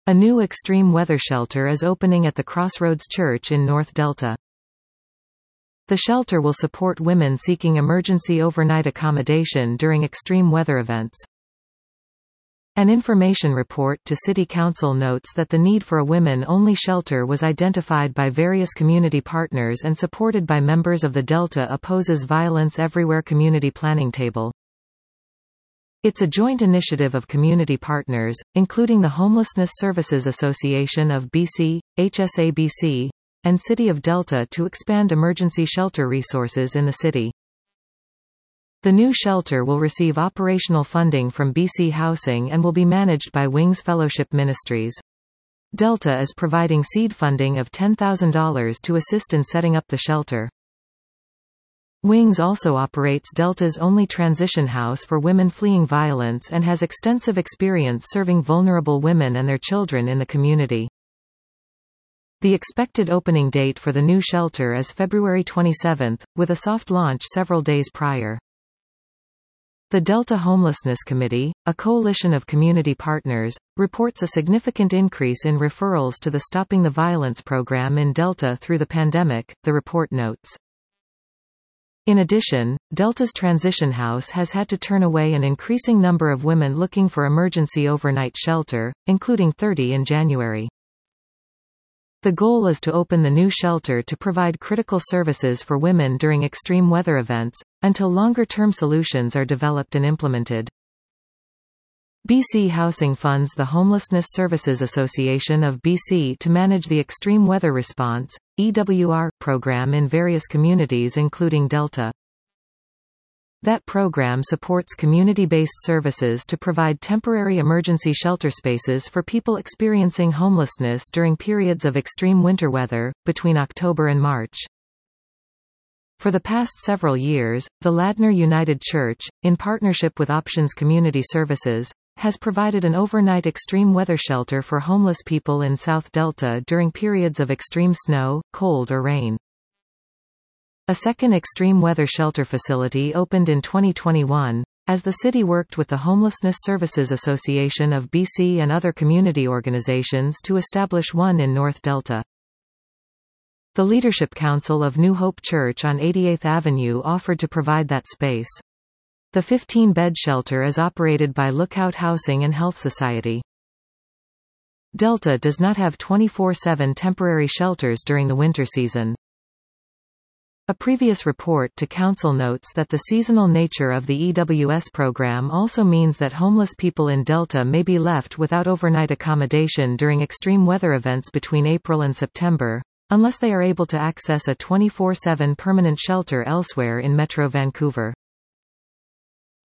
A new extreme weather shelter is opening at the Crossroads Church in North Delta. The shelter will support women seeking emergency overnight accommodation during extreme weather events. An information report to City Council notes that the need for a women-only shelter was identified by various community partners and supported by members of the Delta Opposes Violence Everywhere community planning table. It's a joint initiative of community partners, including the Homelessness Services Association of BC, HSABC, and City of Delta to expand emergency shelter resources in the city. The new shelter will receive operational funding from BC Housing and will be managed by Wings Fellowship Ministries. Delta is providing seed funding of $10,000 to assist in setting up the shelter. Wings also operates Delta's only transition house for women fleeing violence and has extensive experience serving vulnerable women and their children in the community. The expected opening date for the new shelter is February 27, with a soft launch several days prior. The Delta Homelessness Committee, a coalition of community partners, reports a significant increase in referrals to the Stopping the Violence program in Delta through the pandemic, the report notes. In addition, Delta's transition house has had to turn away an increasing number of women looking for emergency overnight shelter, including 30 in January. The goal is to open the new shelter to provide critical services for women during extreme weather events, until longer-term solutions are developed and implemented. BC Housing funds the Homelessness Services Association of BC to manage the Extreme Weather Response (EWR) program in various communities including Delta. That program supports community-based services to provide temporary emergency shelter spaces for people experiencing homelessness during periods of extreme winter weather, between October and March. For the past several years, the Ladner United Church, in partnership with Options Community Services, has provided an overnight extreme weather shelter for homeless people in South Delta during periods of extreme snow, cold or rain. A second extreme weather shelter facility opened in 2021, as the city worked with the Homelessness Services Association of BC and other community organizations to establish one in North Delta. The Leadership Council of New Hope Church on 88th Avenue offered to provide that space. The 15-bed shelter is operated by Lookout Housing and Health Society. Delta does not have 24/7 temporary shelters during the winter season. A previous report to Council notes that the seasonal nature of the EWS program also means that homeless people in Delta may be left without overnight accommodation during extreme weather events between April and September, unless they are able to access a 24/7 permanent shelter elsewhere in Metro Vancouver.